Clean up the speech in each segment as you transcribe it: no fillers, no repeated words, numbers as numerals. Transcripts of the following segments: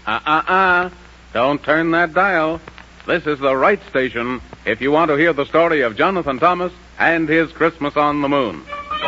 Don't turn that dial. This is the right station if you want to hear the story of Jonathan Thomas and his Christmas on the Moon.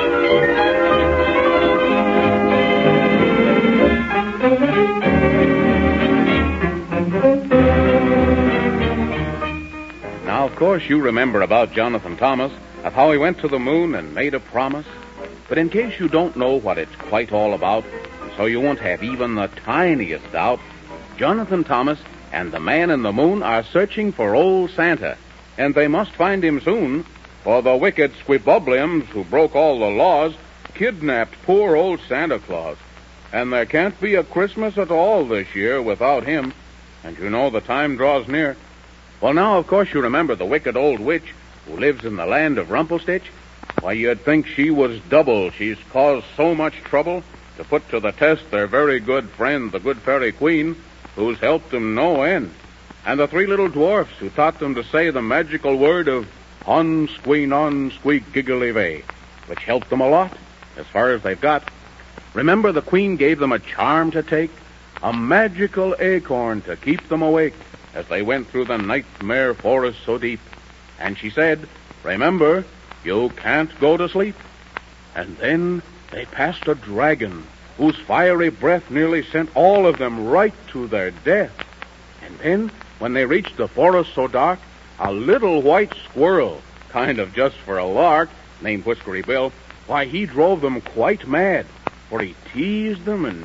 Now, of course, you remember about Jonathan Thomas, of how he went to the moon and made a promise. But in case you don't know what it's quite all about, so you won't have even the tiniest doubt, Jonathan Thomas and the man in the moon are searching for old Santa, and they must find him soon, for the wicked Squibobliums, who broke all the laws, kidnapped poor old Santa Claus. And there can't be a Christmas at all this year without him, and you know the time draws near. Well, now, of course, you remember the wicked old witch who lives in the land of Rumpelstitch? Why, you'd think she was double. She's caused so much trouble to put to the test their very good friend, the good fairy queen, who's helped them no end. And the three little dwarfs who taught them to say the magical word of on squeen on squeak giggly vey, which helped them a lot, as far as they've got. Remember the queen gave them a charm to take, a magical acorn to keep them awake as they went through the nightmare forest so deep. And she said, remember, you can't go to sleep. And then they passed a dragon whose fiery breath nearly sent all of them right to their death. And then, when they reached the forest so dark, a little white squirrel, kind of just for a lark, named Whiskery Bill, why, he drove them quite mad, for he teased them, and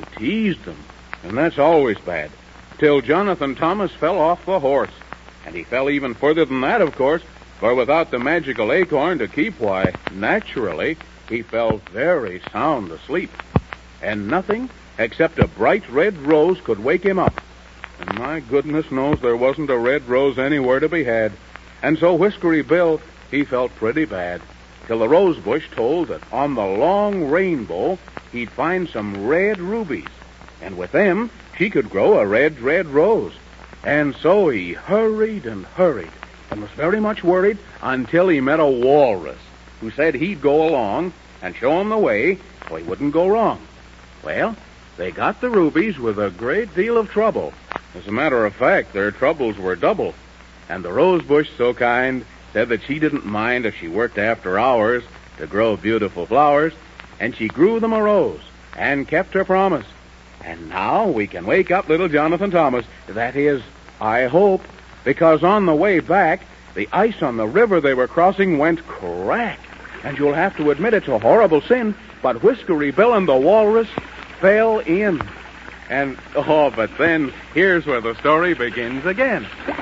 that's always bad, till Jonathan Thomas fell off the horse. And he fell even further than that, of course, for without the magical acorn to keep, why, naturally, he fell very sound asleep. And nothing except a bright red rose could wake him up. And my goodness knows there wasn't a red rose anywhere to be had. And so Whiskery Bill, he felt pretty bad, till the rose bush told that on the long rainbow he'd find some red rubies, and with them she could grow a red rose. And so he hurried and was very much worried until he met a walrus who said he'd go along and show him the way so he wouldn't go wrong. Well, they got the rubies with a great deal of trouble. As a matter of fact, their troubles were double. And the rose bush, so kind, said that she didn't mind if she worked after hours to grow beautiful flowers, and she grew them a rose and kept her promise. And now we can wake up little Jonathan Thomas. That is, I hope, because on the way back, the ice on the river they were crossing went crack. And you'll have to admit it's a horrible sin, but Whiskery Bill and the walrus fell in. And, but then, here's where the story begins again.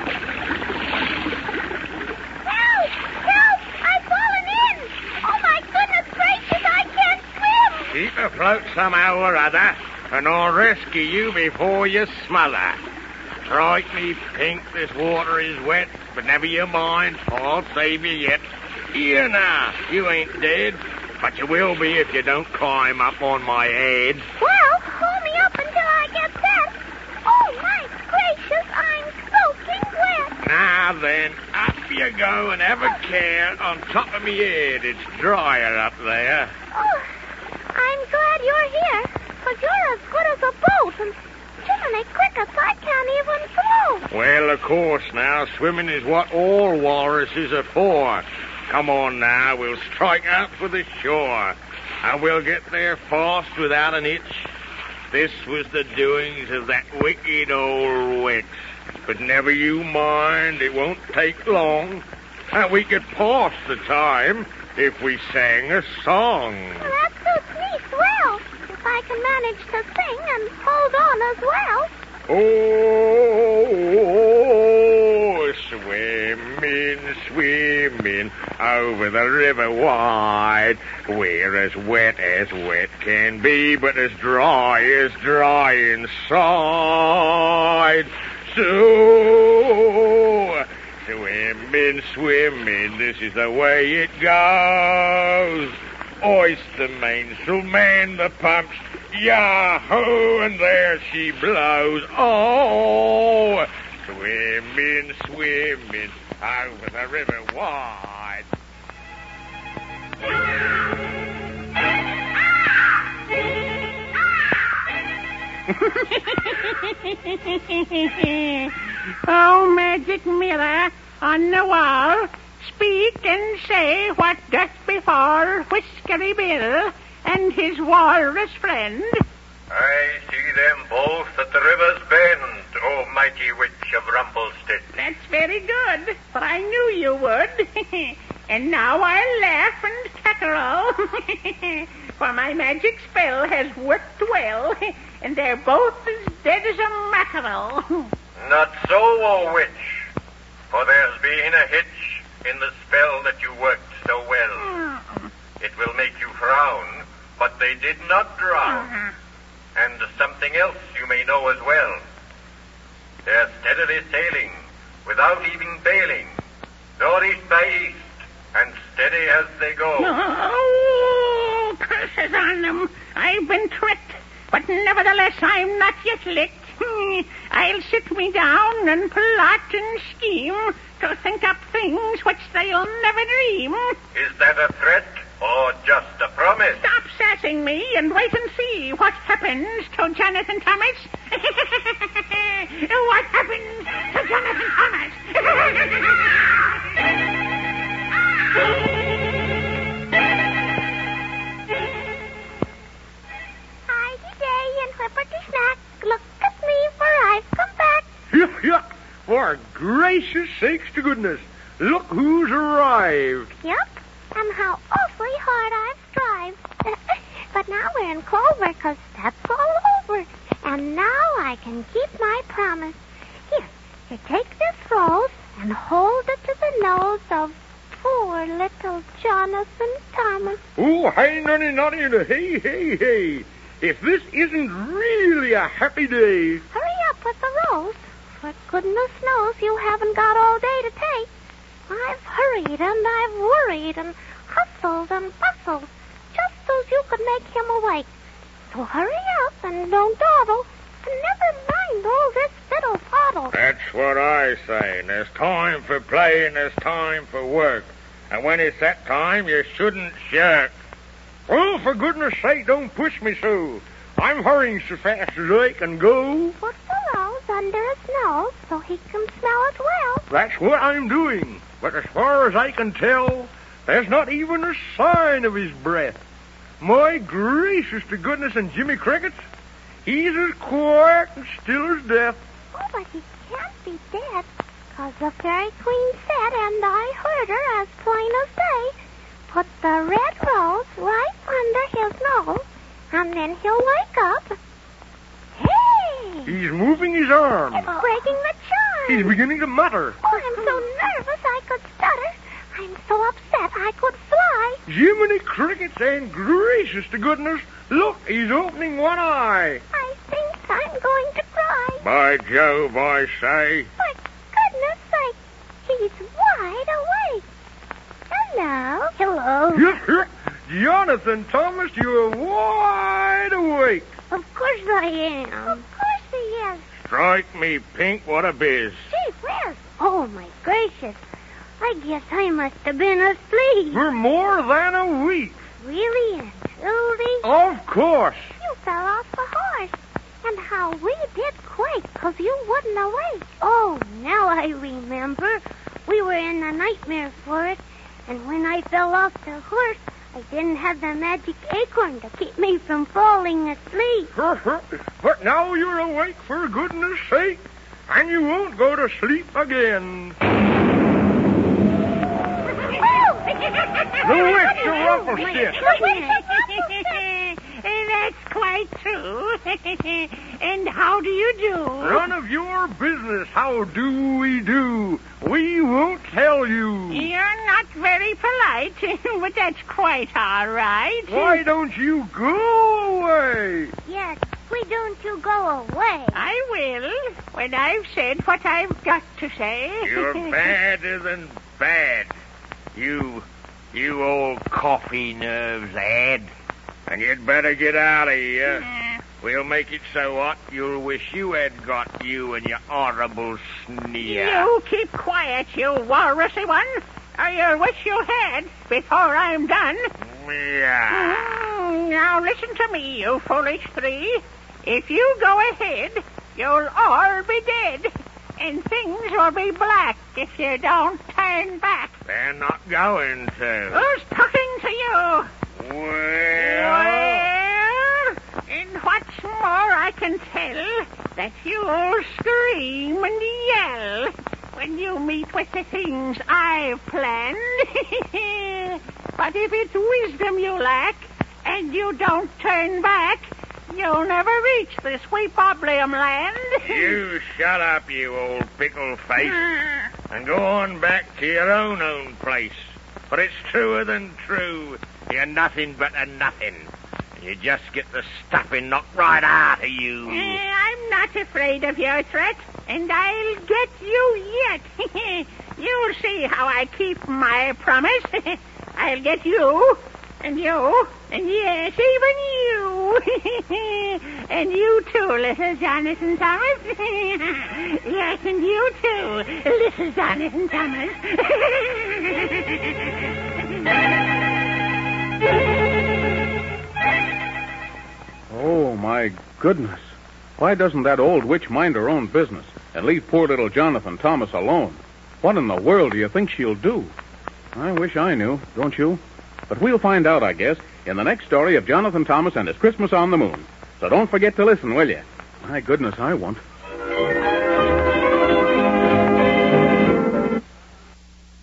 Help! I've fallen in! Oh, my goodness gracious, I can't swim! Keep afloat somehow or other, and I'll rescue you before you smother. Strike me pink, this water is wet, but never you mind, I'll save you yet. Here now, you ain't dead, but you will be if you don't climb up on my head. Well, pull me up until I get set. Oh, my gracious, I'm soaking wet. Now then, up you go and have a care on top of me head. It's drier up there. Oh, I'm glad you're here, because you're as good as a boat, and Jiminy Crickets, I can't even float. Well, of course now, swimming is what all walruses are for. Come on now, we'll strike out for the shore, and we'll get there fast without an itch. This was the doings of that wicked old witch. But never you mind, it won't take long, and we could pass the time if we sang a song. Well, that suits me swell, if I can manage to sing and hold on as well. Oh, swimming over the river wide. We're as wet can be, but as dry inside. So, swimming, this is the way it goes. Oyster mainsail, man the pumps, yahoo, and there she blows. Oh, swimming over the river wide. Oh, magic mirror on the wall, speak and say what doth befall Whiskery Bill and his walrus friend. I see them both at the river's bend, O mighty witch of Rumplestead. That's very good, for I knew you would. And now I'll laugh and cackle, for my magic spell has worked well, and they're both as dead as a mackerel. Not so, O witch, for there's been a hitch in the spell that you worked so well. It will make you frown, but they did not drown. And something else you may know as well. They're steadily sailing, without even bailing, northeast by east, and steady as they go. Oh, curses on them. I've been tricked, but nevertheless I'm not yet licked. I'll sit me down and plot and scheme to think up things which they'll never dream. Is that a threat or just a promise? Stop sassing me and wait and see what happens to Jonathan Thomas. What happens to Jonathan Thomas? Hi-de-day and whipperty-snack. Look at me, for I've come back. Yuck, yuck. For gracious sakes to goodness, look who's arrived. Yep, and how awfully hard I've strived. But now we're in clover, 'cause that's all over. And now I can keep my promise. Here, take this rose and hold it to the nose of poor little Jonathan Thomas. Oh, hey, nunny, nunny, hey, hey, hey. If this isn't really a happy day. Hurry up with the rose. For goodness knows you haven't got all day to take. I've hurried and I've worried and hustled and bustled just so you could make him awake. So hurry up and don't dawdle and never mind all this fiddle-faddle. That's what I say. There's time for play and there's time for work. And when it's that time, you shouldn't shirk. Oh, for goodness sake, don't push me so. I'm hurrying so fast as I can go. Put the rose under his nose so he can smell it well. That's what I'm doing. But as far as I can tell, there's not even a sign of his breath. My gracious to goodness, and Jimmy Cricket's, he's as quiet and still as death. Oh, but he can't be dead, 'cause the Fairy Queen said, and I heard her as plain as day, put the red rose right under his nose, and then he'll wake up. Hey! He's moving his arm. It's breaking the charm. He's beginning to mutter. Oh, I'm so nervous I could stutter. I'm so upset I could fly. Jiminy Crickets, and gracious to goodness, look, he's opening one eye. I think I'm going to cry. By Jove, I say. For goodness sake, he's wide awake. Hello. Hello. Jonathan Thomas, you're wide awake. Of course I am. Of course he is. Strike me pink, what a biz. Gee whiz. Oh, my gracious. I guess I must have been asleep. For more than a week. Really and truly? Of course. You fell off the horse. And how we did quake, 'cause you wouldn't awake. Oh, now I remember. We were in a nightmare for it. And when I fell off the horse, I didn't have the magic acorn to keep me from falling asleep. But now you're awake, for goodness sake, and you won't go to sleep again. The witch of Rumplestead. That's quite true. And how do you do? None of your business. How do we do? We won't tell you. You're not very polite, but that's quite all right. Why don't you go away? Yes, why don't you go away? I will, when I've said what I've got to say. You're badder than bad. You old coffee nerves, lad. And you'd better get out of here. We'll make it so hot you'll wish you had got you and your horrible sneer. You keep quiet, you walrusy one, or you'll wish you had before I'm done. Yeah. Now listen to me, you foolish three. If you go ahead, you'll all be dead. And things will be black if you don't turn back. They're not going to. Who's talking to you? Well, and what's more, I can tell that you'll scream and yell when you meet with the things I've planned. But if it's wisdom you lack and you don't turn back, you'll never reach the sweet Boblium land. you shut up, you old pickle face, and go on back to your own place. For it's truer than true. You're nothing but a nothing. You just get the stuffing knocked right out of you. I'm not afraid of your threat, and I'll get you yet. You'll see how I keep my promise. I'll get you, and yes, even you. And you too, little Jonathan Thomas. Yes, and you too, little Jonathan Thomas. Oh, my goodness. Why doesn't that old witch mind her own business and leave poor little Jonathan Thomas alone? What in the world do you think she'll do? I wish I knew, don't you? But we'll find out, I guess, in the next story of Jonathan Thomas and his Christmas on the Moon. So don't forget to listen, will you? My goodness, I won't.